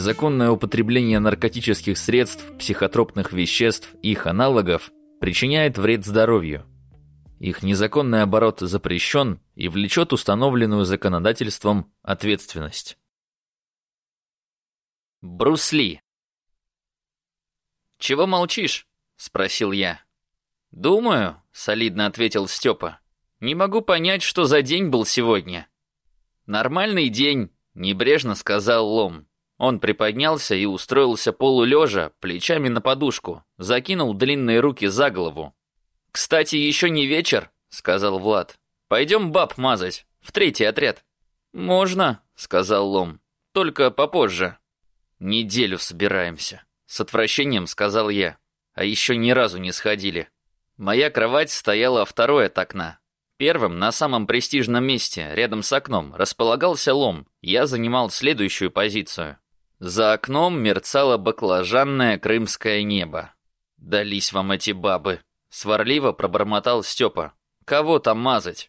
Незаконное употребление наркотических средств, психотропных веществ и их аналогов причиняет вред здоровью. Их незаконный оборот запрещен и влечет установленную законодательством ответственность. Брюс Ли. «Чего молчишь?» — спросил я. «Думаю», — солидно ответил Степа. «Не могу понять, что за день был сегодня». «Нормальный день», — небрежно сказал Лом. Он приподнялся и устроился полулежа, плечами на подушку, закинул длинные руки за голову. «Кстати, еще не вечер», — сказал Влад. «Пойдем баб мазать, в 3-й отряд». «Можно», — сказал Лом, — «только попозже». «Неделю собираемся», — с отвращением сказал я. «А еще ни разу не сходили». Моя кровать стояла 2-й от окна. Первым, на самом престижном месте, рядом с окном, располагался Лом. Я занимал следующую позицию. За окном мерцало баклажанное крымское небо. «Дались вам эти бабы», — сварливо пробормотал Степа. «Кого там мазать?»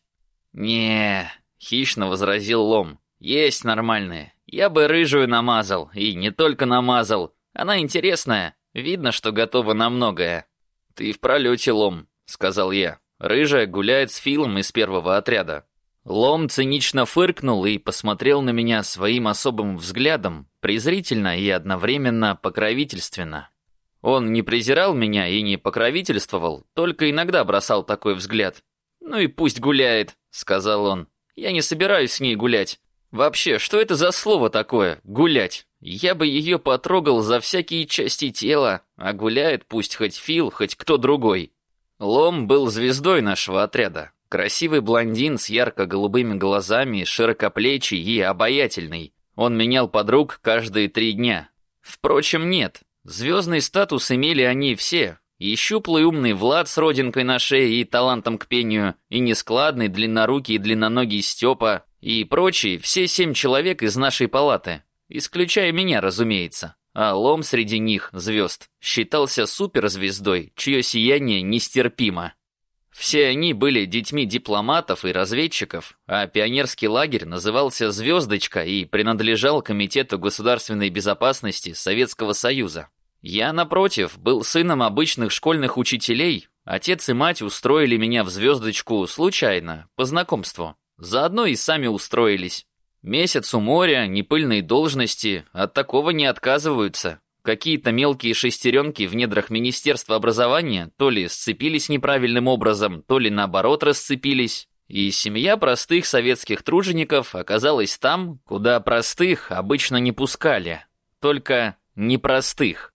«Не», — хищно возразил Лом. «Есть нормальные. Я бы рыжую намазал, и не только намазал. Она интересная, видно, что готова на многое». «Ты в пролете, Лом», — сказал я. «Рыжая гуляет с Филом из 1-го отряда». Лом цинично фыркнул и посмотрел на меня своим особым взглядом, презрительно и одновременно покровительственно. Он не презирал меня и не покровительствовал, только иногда бросал такой взгляд. «Ну и пусть гуляет», — сказал он. «Я не собираюсь с ней гулять. Вообще, что это за слово такое, гулять? Я бы ее потрогал за всякие части тела, а гуляет пусть хоть Фил, хоть кто другой». Лом был звездой нашего отряда. Красивый блондин с ярко-голубыми глазами, широкоплечий и обаятельный. Он менял подруг каждые 3 дня. Впрочем, нет. Звездный статус имели они все. И щуплый умный Влад с родинкой на шее и талантом к пению, и нескладный, длиннорукий и длинноногий Степа, и прочие, все 7 человек из нашей палаты. Исключая меня, разумеется. А Лом среди них, звезд, считался суперзвездой, чье сияние нестерпимо. Все они были детьми дипломатов и разведчиков, а пионерский лагерь назывался «Звездочка» и принадлежал Комитету государственной безопасности Советского Союза. Я, напротив, был сыном обычных школьных учителей. Отец и мать устроили меня в «Звездочку» случайно, по знакомству. Заодно и сами устроились. Месяц у моря, непыльные должности, от такого не отказываются. Какие-то мелкие шестеренки в недрах Министерства образования то ли сцепились неправильным образом, то ли наоборот расцепились. И семья простых советских тружеников оказалась там, куда простых обычно не пускали. Только непростых.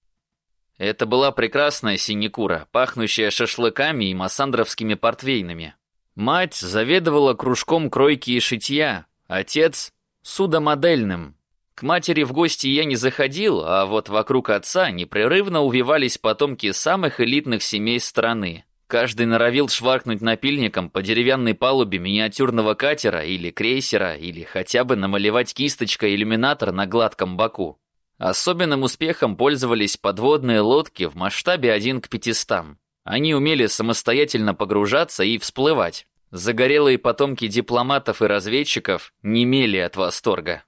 Это была прекрасная синекура, пахнущая шашлыками и массандровскими портвейнами. Мать заведовала кружком кройки и шитья, отец — судомодельным. К матери в гости я не заходил, а вот вокруг отца непрерывно увивались потомки самых элитных семей страны. Каждый норовил шваркнуть напильником по деревянной палубе миниатюрного катера или крейсера, или хотя бы намалевать кисточкой иллюминатор на гладком боку. Особенным успехом пользовались подводные лодки в масштабе 1 к 500. Они умели самостоятельно погружаться и всплывать. Загорелые потомки дипломатов и разведчиков немели от восторга.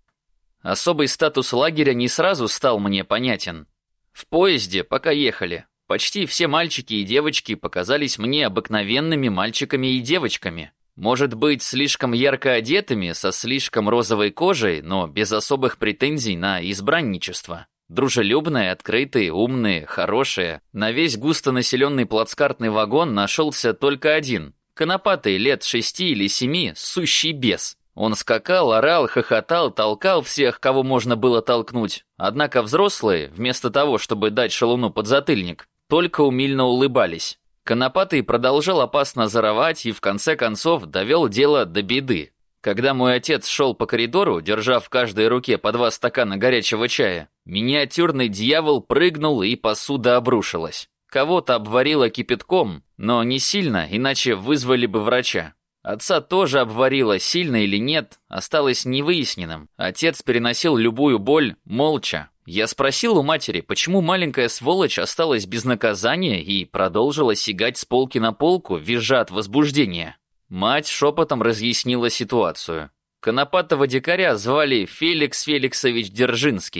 Особый статус лагеря не сразу стал мне понятен. В поезде, пока ехали, почти все мальчики и девочки показались мне обыкновенными мальчиками и девочками. Может быть, слишком ярко одетыми, со слишком розовой кожей, но без особых претензий на избранничество. Дружелюбные, открытые, умные, хорошие. На весь густонаселенный плацкартный вагон нашелся только один. Конопатый, лет 6 или 7, сущий бес. Он скакал, орал, хохотал, толкал всех, кого можно было толкнуть. Однако взрослые, вместо того, чтобы дать шалуну подзатыльник, только умильно улыбались. Конопатый продолжал опасно заровать и в конце концов довел дело до беды. Когда мой отец шел по коридору, держа в каждой руке по 2 стакана горячего чая, миниатюрный дьявол прыгнул и посуда обрушилась. Кого-то обварило кипятком, но не сильно, иначе вызвали бы врача. Отца тоже обварило, сильно или нет, осталось невыясненным. Отец переносил любую боль молча. Я спросил у матери, почему маленькая сволочь осталась без наказания и продолжила сигать с полки на полку, визжа от возбуждения. Мать шепотом разъяснила ситуацию. Конопатого дикаря звали Феликс Феликсович Держинский.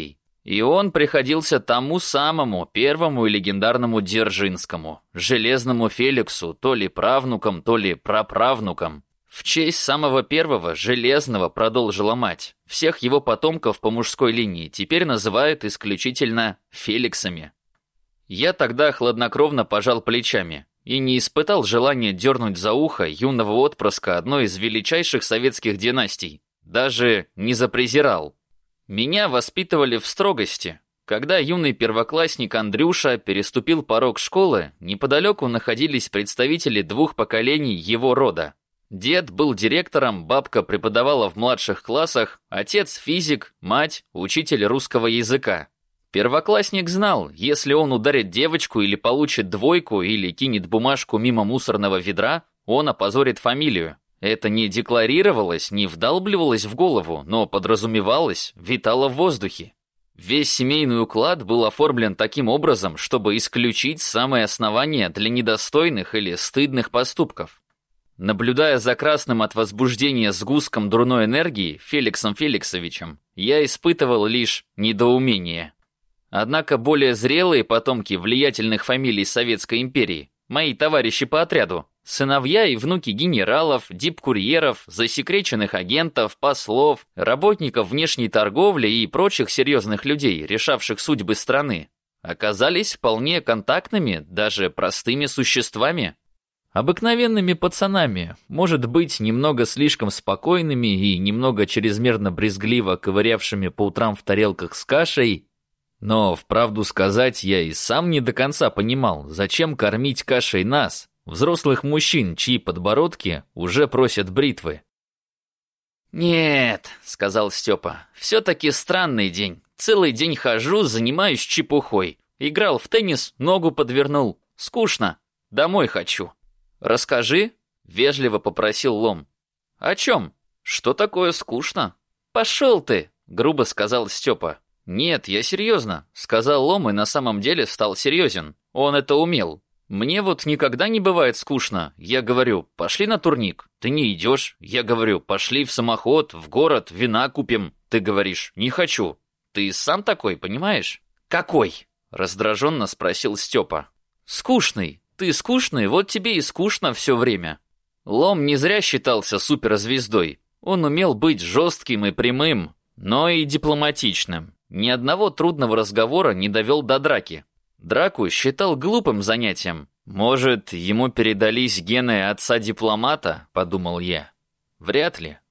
И он приходился тому самому первому и легендарному Дзержинскому, Железному Феликсу, то ли правнуком, то ли праправнуком. В честь самого первого, Железного, продолжила мать, всех его потомков по мужской линии теперь называют исключительно Феликсами. Я тогда хладнокровно пожал плечами и не испытал желания дернуть за ухо юного отпрыска одной из величайших советских династий. Даже не запрезирал. Меня воспитывали в строгости. Когда юный первоклассник Андрюша переступил порог школы, неподалеку находились представители двух поколений его рода. Дед был директором, бабка преподавала в младших классах, отец физик, мать учитель русского языка. Первоклассник знал, если он ударит девочку или получит двойку, или кинет бумажку мимо мусорного ведра, он опозорит фамилию. Это не декларировалось, не вдалбливалось в голову, но подразумевалось, витало в воздухе. Весь семейный уклад был оформлен таким образом, чтобы исключить самые основания для недостойных или стыдных поступков. Наблюдая за красным от возбуждения сгустком дурной энергии Феликсом Феликсовичем, я испытывал лишь недоумение. Однако более зрелые потомки влиятельных фамилий Советской империи, мои товарищи по отряду, сыновья и внуки генералов, дипкурьеров, засекреченных агентов, послов, работников внешней торговли и прочих серьезных людей, решавших судьбы страны, оказались вполне контактными, даже простыми существами. Обыкновенными пацанами, может быть, немного слишком спокойными и немного чрезмерно брезгливо ковырявшими по утрам в тарелках с кашей, но, вправду сказать, я и сам не до конца понимал, зачем кормить кашей нас, взрослых мужчин, чьи подбородки уже просят бритвы. «Нет», — сказал Степа, — «все-таки странный день. Целый день хожу, занимаюсь чепухой. Играл в теннис, ногу подвернул. Скучно. Домой хочу». «Расскажи», — вежливо попросил Лом. «О чем? Что такое скучно?» «Пошел ты», — грубо сказал Степа. «Нет, я серьезно», — сказал Лом и на самом деле стал серьезен. Он это умел. «Мне вот никогда не бывает скучно. Я говорю, пошли на турник. Ты не идешь. Я говорю, пошли в самоход, в город, вина купим. Ты говоришь, не хочу. Ты сам такой, понимаешь?» «Какой?» — раздраженно спросил Степа. «Скучный. Ты скучный, вот тебе и скучно все время». Лом не зря считался суперзвездой. Он умел быть жестким и прямым, но и дипломатичным. Ни одного трудного разговора не довел до драки. Драку считал глупым занятием. «Может, ему передались гены отца-дипломата?» – подумал я. Вряд ли.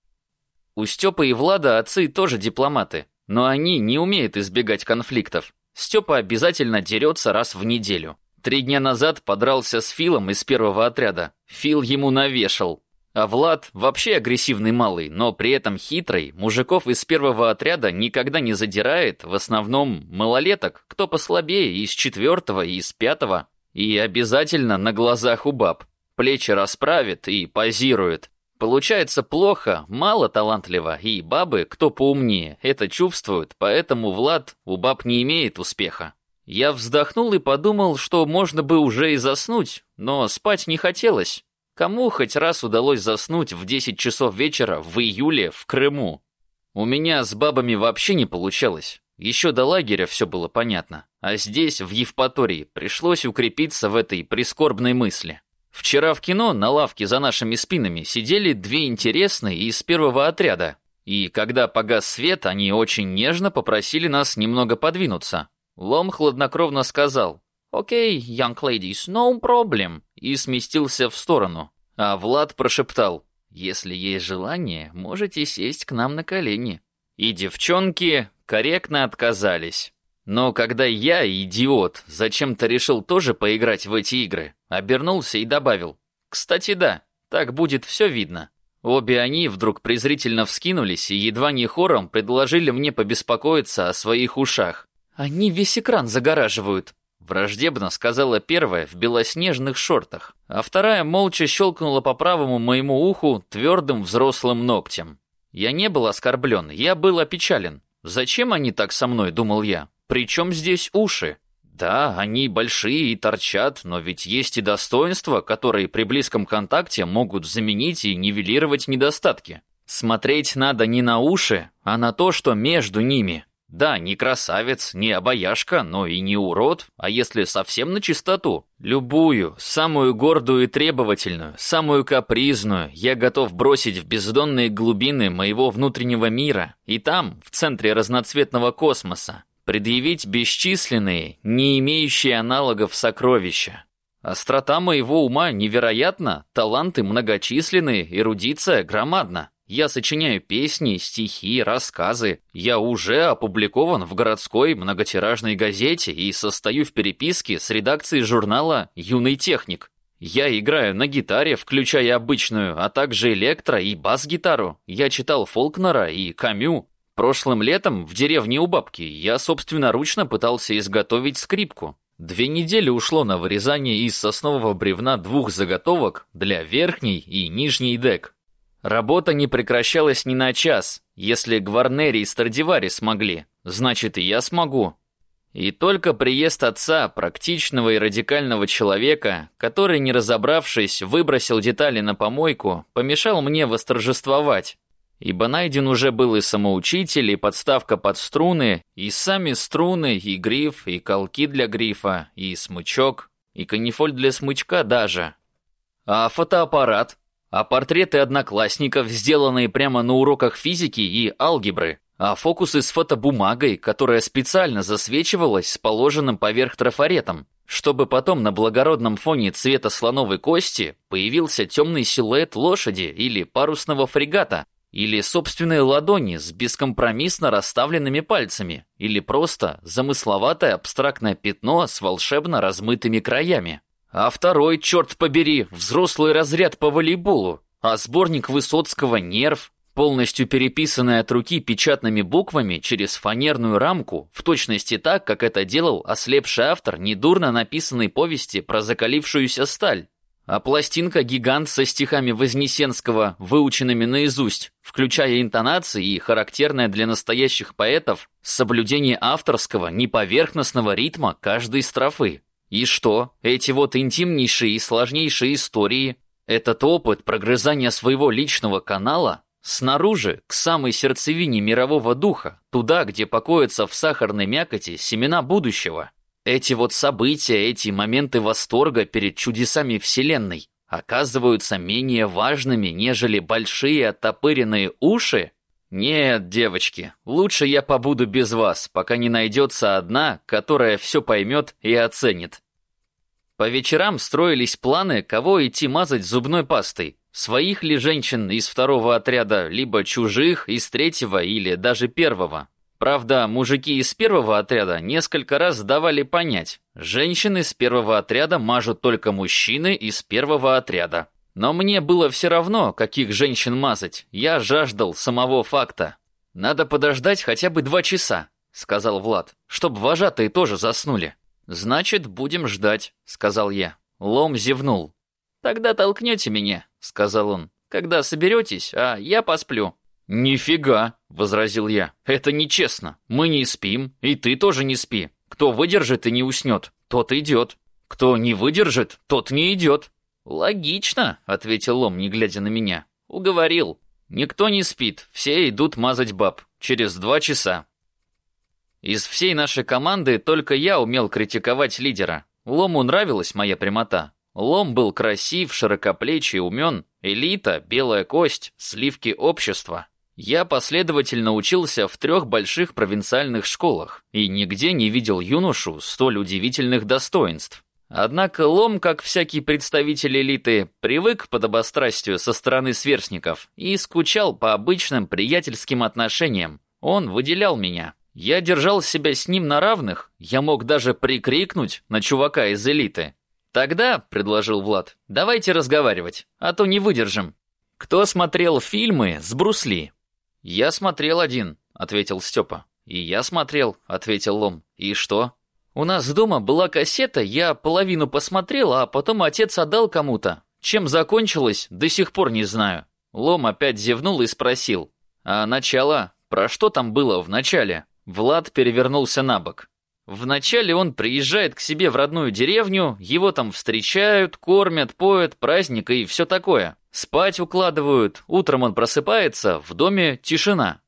У Степы и Влада отцы тоже дипломаты, но они не умеют избегать конфликтов. Степа обязательно дерется раз в неделю. 3 дня назад подрался с Филом из первого отряда. Фил ему навешал. А Влад вообще агрессивный малый, но при этом хитрый, мужиков из первого отряда никогда не задирает, в основном малолеток, кто послабее, из 4-го и из 5-го. И обязательно на глазах у баб. Плечи расправит и позирует. Получается плохо, мало талантливо, и бабы, кто поумнее, это чувствуют, поэтому Влад у баб не имеет успеха. Я вздохнул и подумал, что можно бы уже и заснуть, но спать не хотелось. Кому хоть раз удалось заснуть в 10 часов вечера в июле в Крыму? У меня с бабами вообще не получалось. Еще до лагеря все было понятно. А здесь, в Евпатории, пришлось укрепиться в этой прискорбной мысли. Вчера в кино на лавке за нашими спинами сидели 2 интересные из первого отряда. И когда погас свет, они очень нежно попросили нас немного подвинуться. Лом хладнокровно сказал: «Окей, young ladies, no problem», и сместился в сторону. А Влад прошептал: «Если есть желание, можете сесть к нам на колени». И девчонки корректно отказались. Но когда я, идиот, зачем-то решил тоже поиграть в эти игры, обернулся и добавил: «Кстати, да, так будет все видно». Обе они вдруг презрительно вскинулись и едва не хором предложили мне побеспокоиться о своих ушах. «Они весь экран загораживают», — враждебно сказала первая в белоснежных шортах, а вторая молча щелкнула по правому моему уху твердым взрослым ногтем. Я не был оскорблен, я был опечален. «Зачем они так со мной?» — думал я. «Причем здесь уши?» Да, они большие и торчат, но ведь есть и достоинства, которые при близком контакте могут заменить и нивелировать недостатки. Смотреть надо не на уши, а на то, что между ними. Да, не красавец, не обаяшка, но и не урод, а если совсем на чистоту, любую, самую гордую и требовательную, самую капризную я готов бросить в бездонные глубины моего внутреннего мира и там, в центре разноцветного космоса, предъявить бесчисленные, не имеющие аналогов сокровища. Острота моего ума невероятна, таланты многочисленные, эрудиция громадна. Я сочиняю песни, стихи, рассказы. Я уже опубликован в городской многотиражной газете и состою в переписке с редакцией журнала «Юный техник». Я играю на гитаре, включая обычную, а также электро- и бас-гитару. Я читал Фолкнера и Камю. Прошлым летом в деревне у бабки я собственноручно пытался изготовить скрипку. 2 недели ушло на вырезание из соснового бревна 2 заготовок для верхней и нижней дек. Работа не прекращалась ни на час. Если Гварнери и Страдивари смогли, значит и я смогу. И только приезд отца, практичного и радикального человека, который, не разобравшись, выбросил детали на помойку, помешал мне восторжествовать. Ибо найден уже был и самоучитель, и подставка под струны, и сами струны, и гриф, и колки для грифа, и смычок, и канифоль для смычка даже. А фотоаппарат? А портреты одноклассников, сделанные прямо на уроках физики и алгебры? А фокусы с фотобумагой, которая специально засвечивалась с положенным поверх трафаретом, чтобы потом на благородном фоне цвета слоновой кости появился темный силуэт лошади или парусного фрегата, или собственные ладони с бескомпромиссно расставленными пальцами, или просто замысловатое абстрактное пятно с волшебно размытыми краями. А второй, черт побери, взрослый разряд по волейболу, а сборник Высоцкого «Нерв», полностью переписанный от руки печатными буквами через фанерную рамку, в точности так, как это делал ослепший автор недурно написанной повести про закалившуюся сталь. А пластинка-гигант со стихами Вознесенского, выученными наизусть, включая интонации и характерное для настоящих поэтов соблюдение авторского, неповерхностного ритма каждой строфы. И что, эти вот интимнейшие и сложнейшие истории, этот опыт прогрызания своего личного канала снаружи, к самой сердцевине мирового духа, туда, где покоятся в сахарной мякоти семена будущего. Эти вот события, эти моменты восторга перед чудесами Вселенной оказываются менее важными, нежели большие оттопыренные уши? Нет, девочки, лучше я побуду без вас, пока не найдется одна, которая все поймет и оценит. По вечерам строились планы, кого идти мазать зубной пастой. Своих ли женщин из 2-го отряда, либо чужих из 3-го или даже 1-го. Правда, мужики из 1-го отряда несколько раз давали понять, женщины из 1-го отряда мажут только мужчины из 1-го отряда. Но мне было все равно, каких женщин мазать, я жаждал самого факта. «Надо подождать хотя бы 2 часа», — сказал Влад, «чтоб вожатые тоже заснули». «Значит, будем ждать», — сказал я. Лом зевнул. «Тогда толкнете меня», — сказал он, «когда соберетесь, а я посплю». «Нифига», — возразил я, «это нечестно. Мы не спим, и ты тоже не спи. Кто выдержит и не уснет, тот идет. Кто не выдержит, тот не идет». «Логично», — ответил Лом, не глядя на меня. «Уговорил. Никто не спит, все идут мазать баб. Через 2 часа». Из всей нашей команды только я умел критиковать лидера. Лому нравилась моя прямота. Лом был красив, широкоплечий, умен. Элита, белая кость, сливки общества. Я последовательно учился в 3 больших провинциальных школах и нигде не видел юношу столь удивительных достоинств. Однако Лом, как всякий представитель элиты, привык к подобострастию со стороны сверстников и скучал по обычным приятельским отношениям. Он выделял меня. Я держал себя с ним на равных, я мог даже прикрикнуть на чувака из элиты. «Тогда», — предложил Влад, — «давайте разговаривать, а то не выдержим. Кто смотрел фильмы с Брус Ли?» «Я смотрел один», — ответил Степа. «И я смотрел», — ответил Лом. «И что?» «У нас дома была кассета, я половину посмотрел, а потом отец отдал кому-то. Чем закончилось, до сих пор не знаю». Лом опять зевнул и спросил. «А начало? Про что там было в начале?» Влад перевернулся на бок. Вначале он приезжает к себе в родную деревню, его там встречают, кормят, поют, праздник и все такое. Спать укладывают, утром он просыпается, в доме тишина.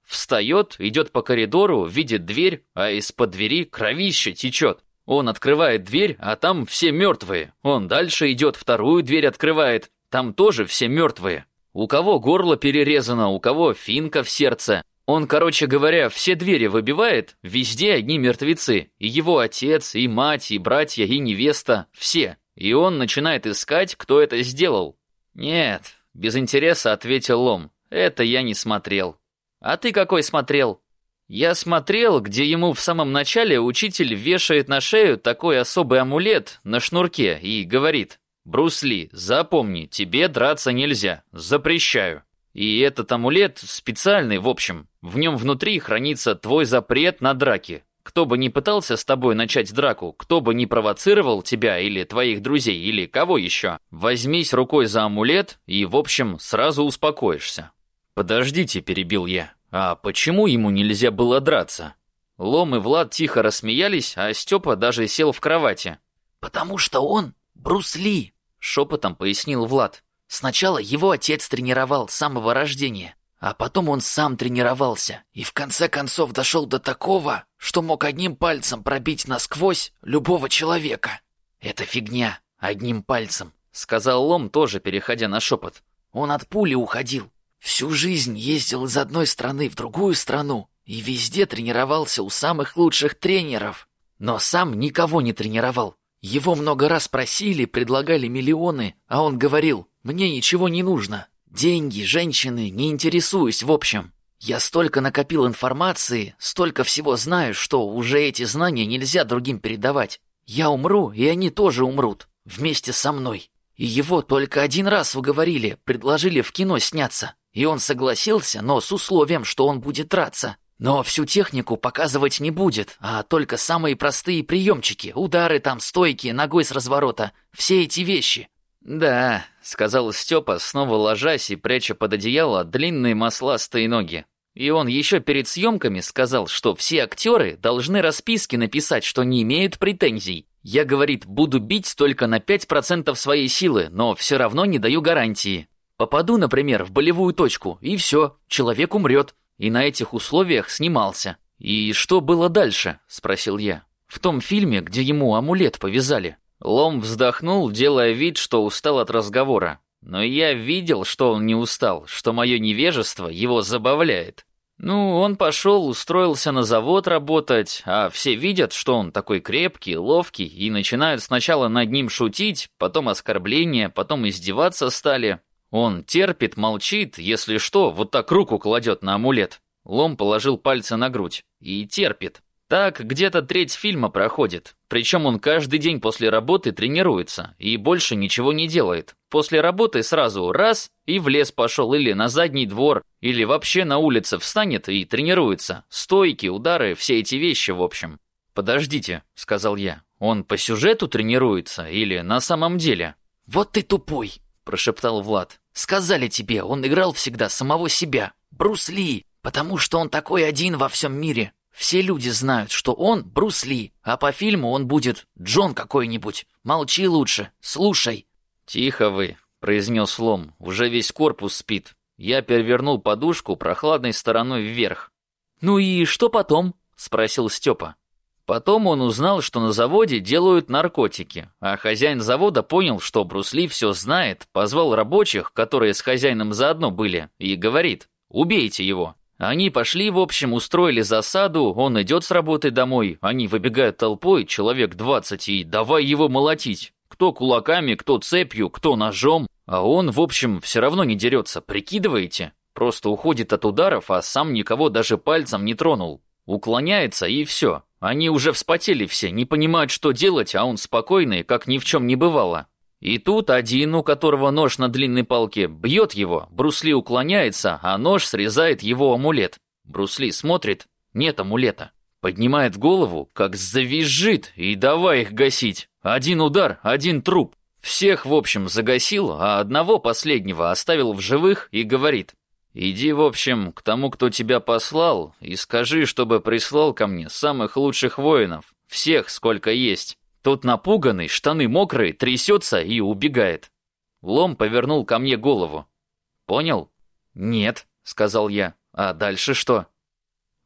Встает, идет по коридору, видит дверь, а из-под двери кровище течет. Он открывает дверь, а там все мертвые. Он дальше идет, вторую дверь открывает, там тоже все мертвые. У кого горло перерезано, у кого финка в сердце. Он, короче говоря, все двери выбивает, везде одни мертвецы. И его отец, и мать, и братья, и невеста, все. И он начинает искать, кто это сделал. «Нет», — без интереса ответил Лом, — «это я не смотрел». «А ты какой смотрел?» «Я смотрел, где ему в самом начале учитель вешает на шею такой особый амулет на шнурке и говорит: «Брус Ли, запомни, тебе драться нельзя, запрещаю». И этот амулет специальный, в общем, в нем внутри хранится твой запрет на драки. Кто бы ни пытался с тобой начать драку, кто бы ни провоцировал тебя или твоих друзей, или кого еще, возьмись рукой за амулет и, в общем, сразу успокоишься. «Подождите», — перебил я, — «а почему ему нельзя было драться?» Лом и Влад тихо рассмеялись, а Степа даже сел в кровати. «Потому что он Брус Ли», — шепотом пояснил Влад. «Сначала его отец тренировал с самого рождения, а потом он сам тренировался и в конце концов дошел до такого, что мог одним пальцем пробить насквозь любого человека». «Это фигня, одним пальцем», — сказал Лом, тоже переходя на шепот. «Он от пули уходил. Всю жизнь ездил из одной страны в другую страну и везде тренировался у самых лучших тренеров. Но сам никого не тренировал. Его много раз просили, предлагали миллионы, а он говорил: «Мне ничего не нужно. Деньги, женщины, не интересуюсь в общем. Я столько накопил информации, столько всего знаю, что уже эти знания нельзя другим передавать. Я умру, и они тоже умрут. Вместе со мной». И его только один раз уговорили, предложили в кино сняться. И он согласился, но с условием, что он будет драться. Но всю технику показывать не будет, а только самые простые приемчики, удары там, стойки, ногой с разворота, все эти вещи. «Да», — сказал Степа, снова ложась и пряча под одеяло длинные масластые ноги. И он еще перед съемками сказал, что все актеры должны расписки написать, что не имеют претензий. Я, говорит, буду бить только на 5% своей силы, но все равно не даю гарантии. Попаду, например, в болевую точку, и все, человек умрет. И на этих условиях снимался. «И что было дальше?» – спросил я. «В том фильме, где ему амулет повязали». Лом вздохнул, делая вид, что устал от разговора. Но я видел, что он не устал, что мое невежество его забавляет. Ну, он пошел, устроился на завод работать, а все видят, что он такой крепкий, ловкий, и начинают сначала над ним шутить, потом оскорбления, потом издеваться стали. Он терпит, молчит, если что, вот так руку кладет на амулет. Лом положил пальцы на грудь. И терпит. Так где-то треть фильма проходит. Причем он каждый день после работы тренируется и больше ничего не делает. После работы сразу раз и в лес пошел или на задний двор, или вообще на улице встанет и тренируется. Стойки, удары, все эти вещи в общем. «Подождите», — сказал я, — «он по сюжету тренируется или на самом деле?» «Вот ты тупой», — прошептал Влад. «Сказали тебе, он играл всегда самого себя. Брус Ли, потому что он такой один во всем мире. Все люди знают, что он Брус Ли, а по фильму он будет Джон какой-нибудь. Молчи лучше, слушай». «Тихо вы», — произнес Лом, — «уже весь корпус спит». Я перевернул подушку прохладной стороной вверх. «Ну и что потом?» — спросил Степа. Потом он узнал, что на заводе делают наркотики, а хозяин завода понял, что Брус Ли все знает, позвал рабочих, которые с хозяином заодно были, и говорит: «Убейте его». Они пошли, в общем, устроили засаду, он идет с работы домой, они выбегают толпой, человек 20, и давай его молотить. Кто кулаками, кто цепью, кто ножом, а он, в общем, все равно не дерется, прикидываете? Просто уходит от ударов, а сам никого даже пальцем не тронул. Уклоняется и все. Они уже вспотели все, не понимают, что делать, а он спокойный, как ни в чем не бывало. И тут один, у которого нож на длинной палке, бьет его, Брус Ли уклоняется, а нож срезает его амулет. Брус Ли смотрит, нет амулета. Поднимает голову, как завизжит, и давай их гасить. Один удар, один труп. Всех, в общем, загасил, а одного последнего оставил в живых и говорит: «Иди, в общем, к тому, кто тебя послал, и скажи, чтобы прислал ко мне самых лучших воинов, всех, сколько есть». Тот напуганный, штаны мокрые, трясется и убегает. Лом повернул ко мне голову. «Понял?» «Нет», — сказал я. «А дальше что?»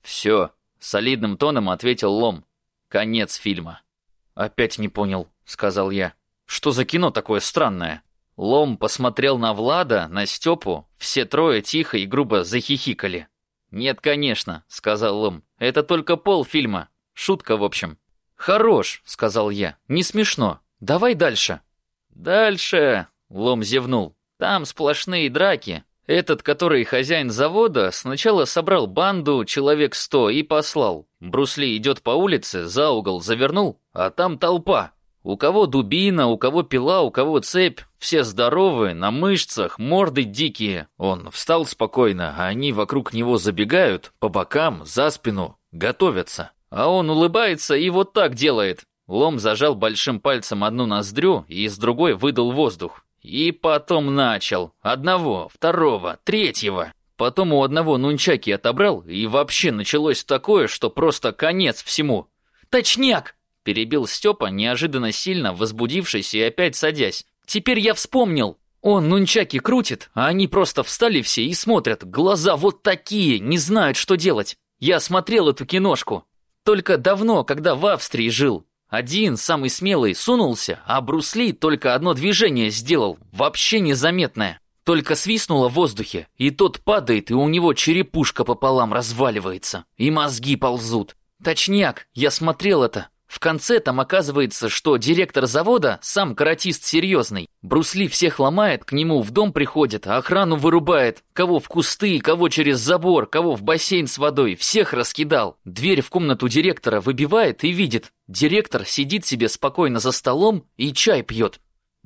«Все», — солидным тоном ответил Лом. «Конец фильма». «Опять не понял», — сказал я. «Что за кино такое странное?» Лом посмотрел на Влада, на Степу, все трое тихо и грубо захихикали. «Нет, конечно», — сказал Лом, — «это только полфильма. Шутка, в общем». «Хорош», — сказал я, — «не смешно. Давай дальше». «Дальше», — Лом зевнул, — «там сплошные драки. Этот, который хозяин завода, сначала собрал банду, человек 100, и послал. Брюс Ли идет по улице, за угол завернул, а там толпа. У кого дубина, у кого пила, у кого цепь. Все здоровые, на мышцах, морды дикие. Он встал спокойно, а они вокруг него забегают, по бокам, за спину, готовятся. А он улыбается и вот так делает». Лом зажал большим пальцем одну ноздрю и с другой выдал воздух. И потом начал. Одного, второго, третьего. Потом у одного нунчаки отобрал, и вообще началось такое, что просто конец всему. «Точняк!» – перебил Степа, неожиданно сильно возбудившись и опять садясь. «Теперь я вспомнил. Он нунчаки крутит, а они просто встали все и смотрят. Глаза вот такие, не знают, что делать. Я смотрел эту киношку. Только давно, когда в Австрии жил. Один, самый смелый, сунулся, а Брюс Ли только одно движение сделал, вообще незаметное. Только свистнуло в воздухе, и тот падает, и у него черепушка пополам разваливается, и мозги ползут. Точняк, я смотрел это. В конце там оказывается, что директор завода сам каратист серьезный. Брюс Ли всех ломает, к нему в дом приходит, охрану вырубает. Кого в кусты, кого через забор, кого в бассейн с водой. Всех раскидал. Дверь в комнату директора выбивает и видит. Директор сидит себе спокойно за столом и чай пьет.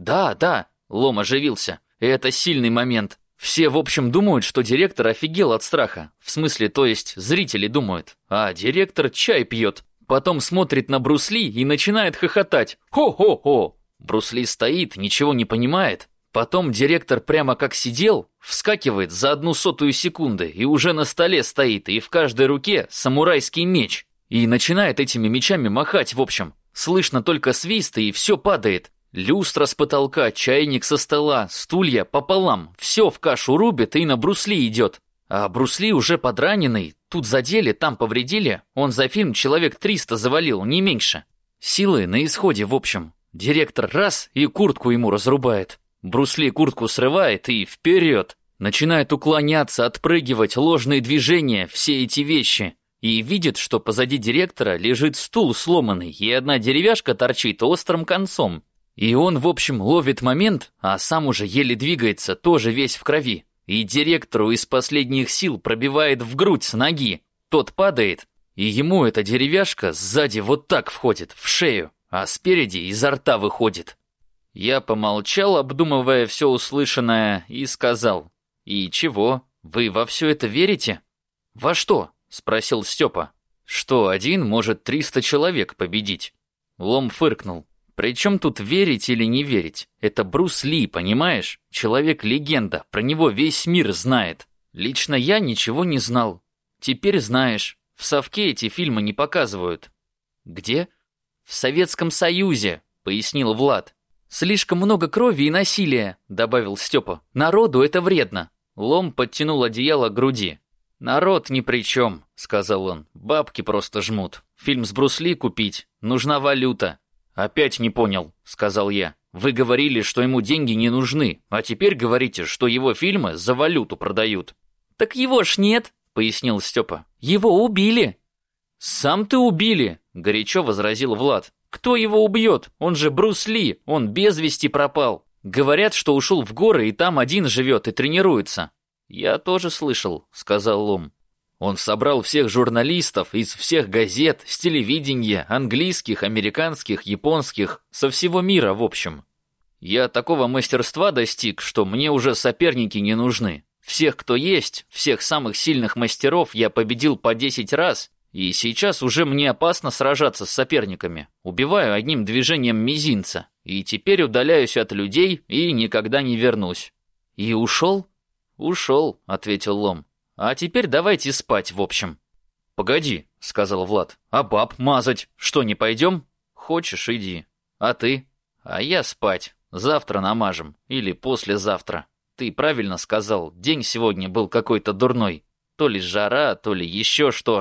Да, Лом оживился. Это сильный момент. Все, в общем, думают, что директор офигел от страха. В смысле, то есть, зрители думают. А директор чай пьет. Потом смотрит на Брюс Ли и начинает хохотать. Хо-хо-хо! Брюс Ли стоит, ничего не понимает. Потом директор прямо как сидел, вскакивает за 1/100 секунды и уже на столе стоит, и в каждой руке самурайский меч. И начинает этими мечами махать, в общем. Слышно только свист, и все падает. Люстра с потолка, чайник со стола, стулья пополам. Все в кашу рубит и на Брюс Ли идет. А Брюс Ли уже подраненный, тут задели, там повредили, он за фильм человек 300 завалил, не меньше. Силы на исходе, в общем. Директор раз и куртку ему разрубает. Брюс Ли куртку срывает и вперед. Начинает уклоняться, отпрыгивать, ложные движения, все эти вещи. И видит, что позади директора лежит стул сломанный, и одна деревяшка торчит острым концом. И он, в общем, ловит момент, а сам уже еле двигается, тоже весь в крови. И директору из последних сил пробивает в грудь с ноги. Тот падает, и ему эта деревяшка сзади вот так входит, в шею, а спереди изо рта выходит. Я помолчал, обдумывая все услышанное, и сказал: «И чего? Вы во все это верите?» «Во что?» — спросил Степа. «Что один может 300 человек победить?» Лом фыркнул. «При чем тут верить или не верить? Это Брюс Ли, понимаешь? Человек-легенда, про него весь мир знает. Лично я ничего не знал. Теперь знаешь, в Совке эти фильмы не показывают». «Где?» «В Советском Союзе», — пояснил Влад. «Слишком много крови и насилия», — добавил Степа. «Народу это вредно». Лом подтянул одеяло к груди. «Народ ни при чем», — сказал он. «Бабки просто жмут. Фильм с Брюс Ли купить, нужна валюта». «Опять не понял», — сказал я. «Вы говорили, что ему деньги не нужны, а теперь говорите, что его фильмы за валюту продают». «Так его ж нет», — пояснил Степа. «Его убили». «Сам ты убили», — горячо возразил Влад. «Кто его убьет? Он же Брюс Ли, он без вести пропал. Говорят, что ушел в горы и там один живет и тренируется». «Я тоже слышал», — сказал Лом. Он собрал всех журналистов из всех газет, с телевидения, английских, американских, японских, со всего мира, в общем. Я такого мастерства достиг, что мне уже соперники не нужны. Всех, кто есть, всех самых сильных мастеров я победил по 10 раз, и сейчас уже мне опасно сражаться с соперниками. Убиваю одним движением мизинца, и теперь удаляюсь от людей и никогда не вернусь». «И ушел?» «Ушел», — ответил Лом. «А теперь давайте спать, в общем». «Погоди», — сказал Влад. «А баб мазать? Что, не пойдем?» «Хочешь, иди. А ты?» «А я спать. Завтра намажем. Или послезавтра. Ты правильно сказал, день сегодня был какой-то дурной. То ли жара, то ли еще что».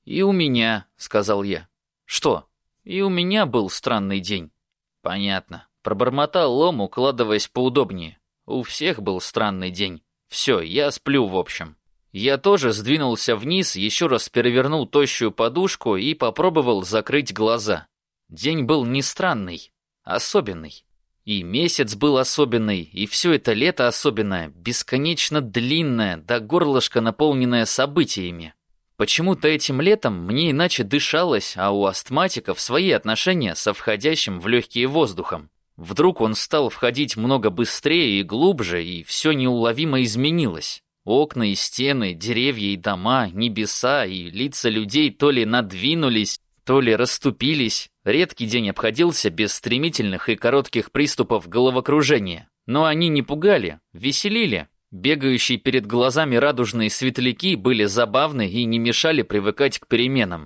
«И у меня», — сказал я. «Что?» «И у меня был странный день». «Понятно», — пробормотал Лом, укладываясь поудобнее. «У всех был странный день. Все, я сплю, в общем». Я тоже сдвинулся вниз, еще раз перевернул тощую подушку и попробовал закрыть глаза. День был не странный, особенный. И месяц был особенный, и все это лето особенное, бесконечно длинное, до горлышка наполненное событиями. Почему-то этим летом мне иначе дышалось, а у астматиков свои отношения со входящим в легкие воздухом. Вдруг он стал входить много быстрее и глубже, и все неуловимо изменилось. Окна и стены, деревья и дома, небеса и лица людей то ли надвинулись, то ли расступились. Редкий день обходился без стремительных и коротких приступов головокружения. Но они не пугали, веселили. Бегающие перед глазами радужные светляки были забавны и не мешали привыкать к переменам.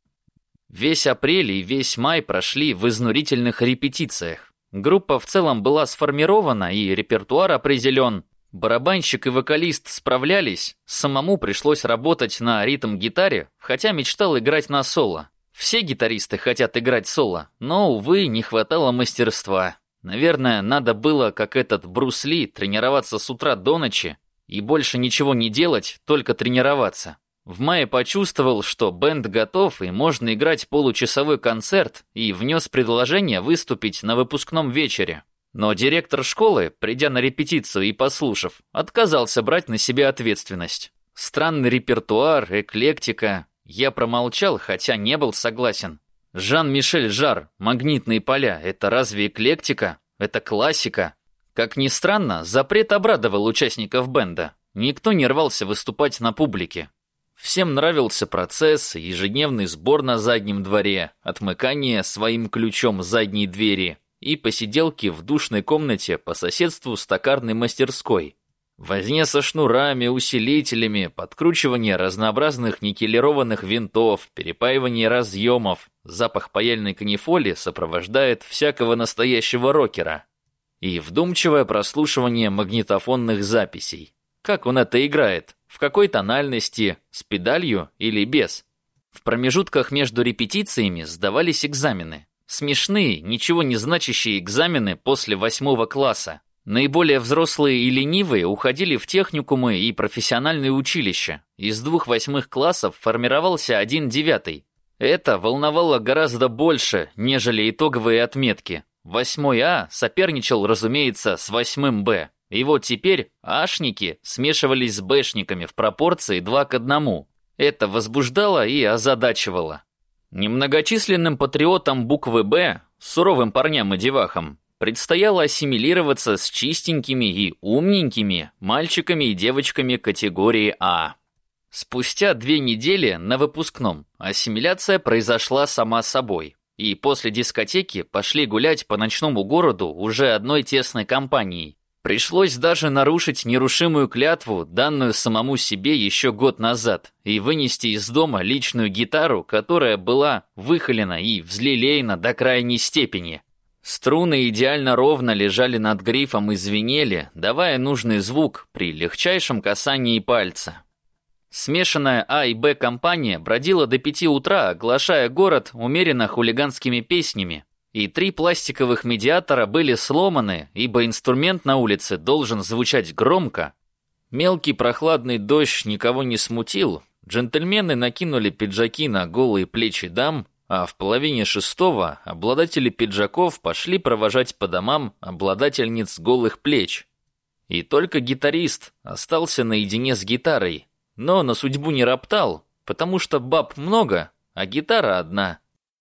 Весь апрель и весь май прошли в изнурительных репетициях. Группа в целом была сформирована и репертуар определен. Барабанщик и вокалист справлялись, самому пришлось работать на ритм-гитаре, хотя мечтал играть на соло. Все гитаристы хотят играть соло, но, увы, не хватало мастерства. Наверное, надо было, как этот Брус Ли, тренироваться с утра до ночи и больше ничего не делать, только тренироваться. В мае почувствовал, что бэнд готов и можно играть получасовой концерт, и внес предложение выступить на выпускном вечере. Но директор школы, придя на репетицию и послушав, отказался брать на себя ответственность. Странный репертуар, эклектика. Я промолчал, хотя не был согласен. Жан-Мишель Жарр, «Магнитные поля» — это разве эклектика? Это классика. Как ни странно, запрет обрадовал участников бенда. Никто не рвался выступать на публике. Всем нравился процесс, ежедневный сбор на заднем дворе, отмыкание своим ключом задней двери и посиделки в душной комнате по соседству с токарной мастерской. Возня со шнурами, усилителями, подкручивание разнообразных никелированных винтов, перепаивание разъемов, запах паяльной канифоли сопровождает всякого настоящего рокера. И вдумчивое прослушивание магнитофонных записей. Как он это играет? В какой тональности? С педалью или без? В промежутках между репетициями сдавались экзамены. Смешные, ничего не значащие экзамены после 8 класса. Наиболее взрослые и ленивые уходили в техникумы и профессиональные училища. Из 2 8 классов формировался 1 9. Это волновало гораздо больше, нежели итоговые отметки. 8 А соперничал, разумеется, с 8 Б. И вот теперь ашники смешивались с бэшниками в пропорции 2 к 1. Это возбуждало и озадачивало. Немногочисленным патриотам буквы «Б», суровым парням и девахам, предстояло ассимилироваться с чистенькими и умненькими мальчиками и девочками категории А. Спустя 2 недели на выпускном ассимиляция произошла сама собой, и после дискотеки пошли гулять по ночному городу уже одной тесной компанией. Пришлось даже нарушить нерушимую клятву, данную самому себе еще год назад, и вынести из дома личную гитару, которая была выхолена и взлелеяна до крайней степени. Струны идеально ровно лежали над грифом и звенели, давая нужный звук при легчайшем касании пальца. Смешанная А и Б компания бродила до 5 утра, оглашая город умеренно хулиганскими песнями. И 3 пластиковых медиатора были сломаны, ибо инструмент на улице должен звучать громко. Мелкий прохладный дождь никого не смутил, джентльмены накинули пиджаки на голые плечи дам, а в половине 6 обладатели пиджаков пошли провожать по домам обладательниц голых плеч. И только гитарист остался наедине с гитарой, но на судьбу не роптал, потому что баб много, а гитара одна.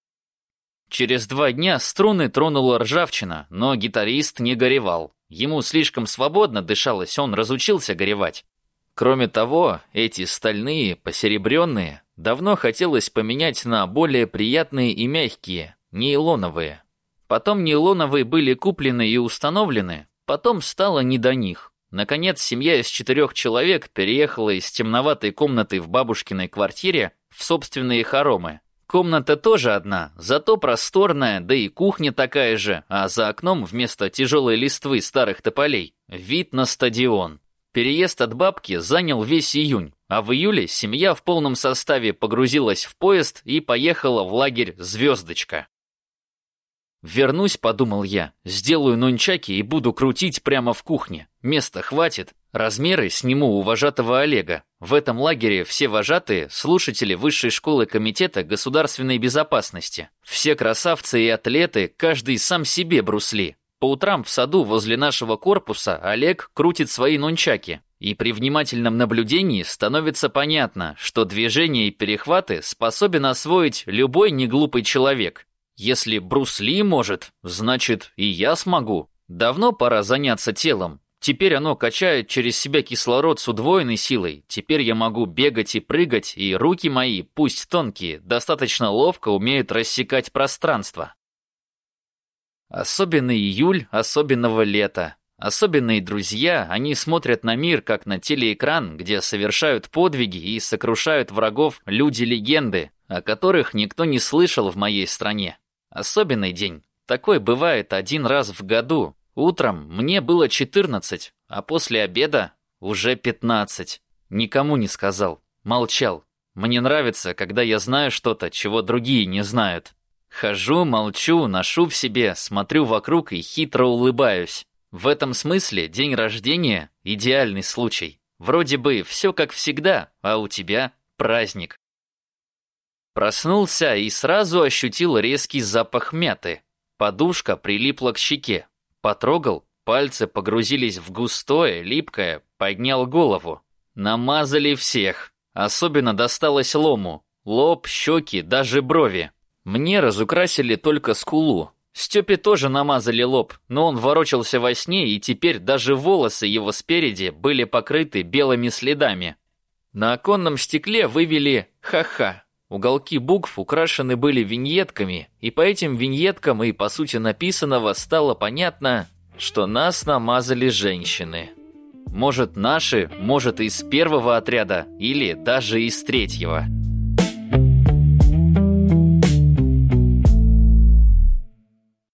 Через 2 дня струны тронула ржавчина, но гитарист не горевал. Ему слишком свободно дышалось, он разучился горевать. Кроме того, эти стальные, посеребренные, давно хотелось поменять на более приятные и мягкие, нейлоновые. Потом нейлоновые были куплены и установлены, потом стало не до них. Наконец, семья из 4 человек переехала из темноватой комнаты в бабушкиной квартире в собственные хоромы. Комната тоже одна, зато просторная, да и кухня такая же, а за окном вместо тяжелой листвы старых тополей вид на стадион. Переезд от бабки занял весь июнь, а в июле семья в полном составе погрузилась в поезд и поехала в лагерь «Звездочка». «Вернусь», — подумал я, — «сделаю нунчаки и буду крутить прямо в кухне. Места хватит. Размеры сниму у вожатого Олега. В этом лагере все вожатые — слушатели Высшей школы комитета государственной безопасности. Все красавцы и атлеты, каждый сам себе Брюс Ли. По утрам в саду возле нашего корпуса Олег крутит свои нунчаки. И при внимательном наблюдении становится понятно, что движения и перехваты способен освоить любой неглупый человек. Если Брюс Ли может, значит и я смогу. Давно пора заняться телом. Теперь оно качает через себя кислород с удвоенной силой. Теперь я могу бегать и прыгать, и руки мои, пусть тонкие, достаточно ловко умеют рассекать пространство. Особенный июль особенного лета. Особенные друзья, они смотрят на мир, как на телеэкран, где совершают подвиги и сокрушают врагов люди-легенды, о которых никто не слышал в моей стране. Особенный день. Такой бывает один раз в году. Утром мне было 14, а после обеда уже 15. Никому не сказал, молчал. Мне нравится, когда я знаю что-то, чего другие не знают. Хожу, молчу, ношу в себе, смотрю вокруг и хитро улыбаюсь. В этом смысле день рождения – идеальный случай. Вроде бы все как всегда, а у тебя праздник. Проснулся и сразу ощутил резкий запах мяты. Подушка прилипла к щеке. Потрогал, пальцы погрузились в густое, липкое, поднял голову. Намазали всех. Особенно досталось Лому. Лоб, щеки, даже брови. Мне разукрасили только скулу. Степе тоже намазали лоб, но он ворочался во сне, и теперь даже волосы его спереди были покрыты белыми следами. На оконном стекле вывели «Ха-ха». Уголки букв украшены были виньетками, и по этим виньеткам и по сути написанного стало понятно, что нас намазали женщины. Может, наши, может, из первого отряда или даже из третьего.